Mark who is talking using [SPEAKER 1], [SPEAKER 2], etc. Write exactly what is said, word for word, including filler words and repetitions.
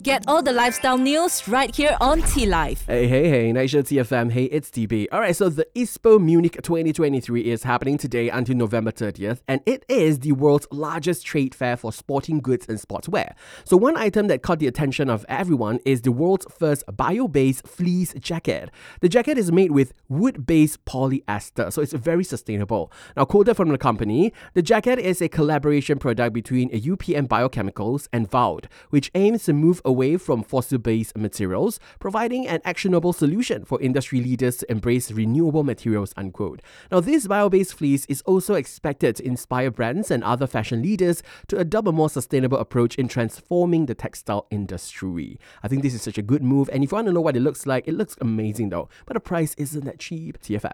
[SPEAKER 1] Get all the lifestyle news right here on T Life.
[SPEAKER 2] Hey, hey, hey, Night Show T F M. Hey, it's T B. Alright, so the ISPO Munich twenty twenty-three is happening today until November thirtieth, and it is the world's largest trade fair for sporting goods and sportswear. So one item that caught the attention of everyone is the world's first bio-based fleece jacket. The jacket is made with wood-based polyester, so it's very sustainable. Now, quoted from the company, the jacket is a collaboration product between U P M Biochemicals and Vowed, which aims to move away from fossil-based materials, providing an actionable solution for industry leaders to embrace renewable materials, unquote. Now, this bio-based fleece is also expected to inspire brands and other fashion leaders to adopt a more sustainable approach in transforming the textile industry. I think this is such a good move, and if you want to know what it looks like, it looks amazing though, but the price isn't that cheap. T F M.